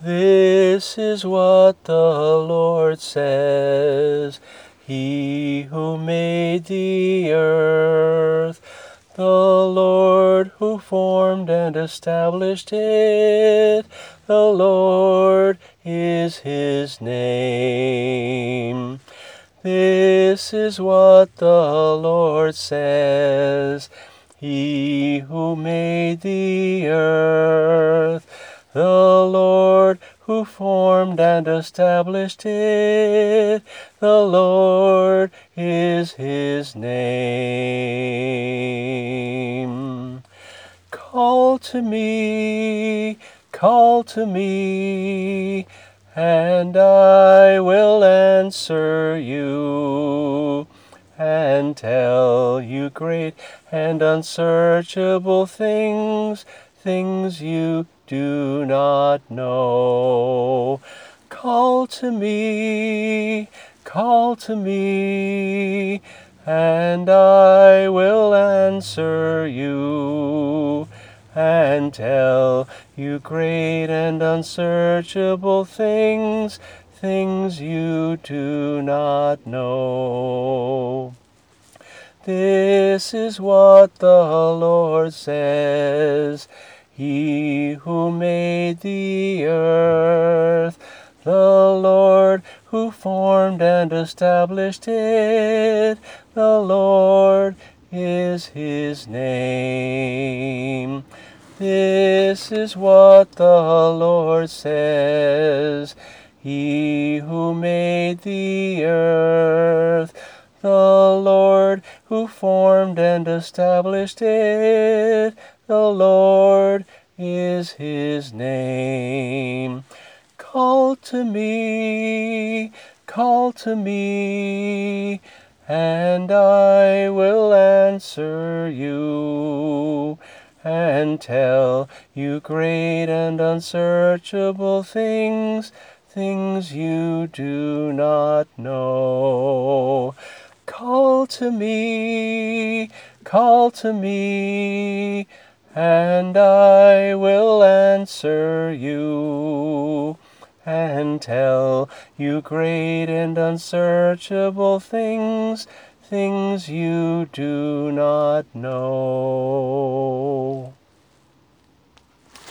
This is what the Lord says, He who made the earth, the Lord who formed and established it, the Lord is His name. This is what the Lord says, He who made the earth, the Lord who formed and established it, the Lord is His name. Call to me, and I will answer you, and tell you great and unsearchable things, things you do not know. Call to me, and I will answer you, and tell you great and unsearchable things, things you do not know. This is what the Lord says, He who made the earth, the Lord who formed and established it, the Lord is His name. This is what the Lord says, He who made the earth, the Lord who formed and established it, the Lord is His name. Call to me, and I will answer you, and tell you great and unsearchable things, things you do not know. Call to me, and I will answer you, and tell you great and unsearchable things, things you do not know.